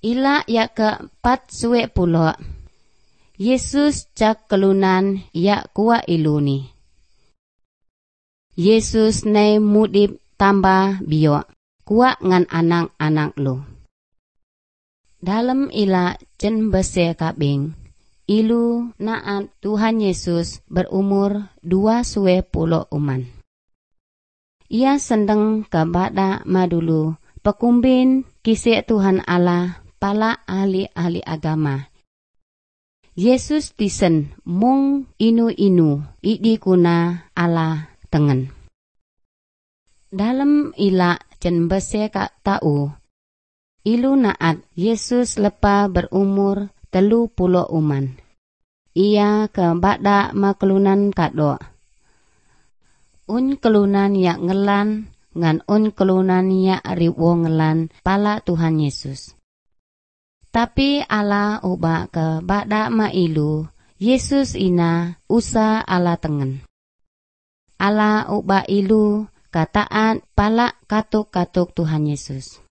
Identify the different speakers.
Speaker 1: Ila ya keempat suwe pulo. Yesus cak kelunan ya kuwa iluni. Yesus nai mudip tambah bio. Kuwa ngan anang-anang lu. Dalam ila jen bese kabing. Ilu naat Tuhan Yesus berumur 20 uman. Ia sendeng kepada madulu pekumbin kisih Tuhan Allah pala ahli-ahli agama. Yesus tisen mung inu-inu idi kuna Allah tengen. Dalam ila jen bese kak tau. Ilu naat Yesus lepa berumur 30 uman. Ia kepada maklunan kado. Un kelunan ya ngelan ngan un kelunan ya riwo ngelan pala Tuhan Yesus. Tapi Allah ubah kepada ma ilu Yesus ina usa Allah tengen. Allah ubah ilu kataan pala katuk-katuk Tuhan Yesus.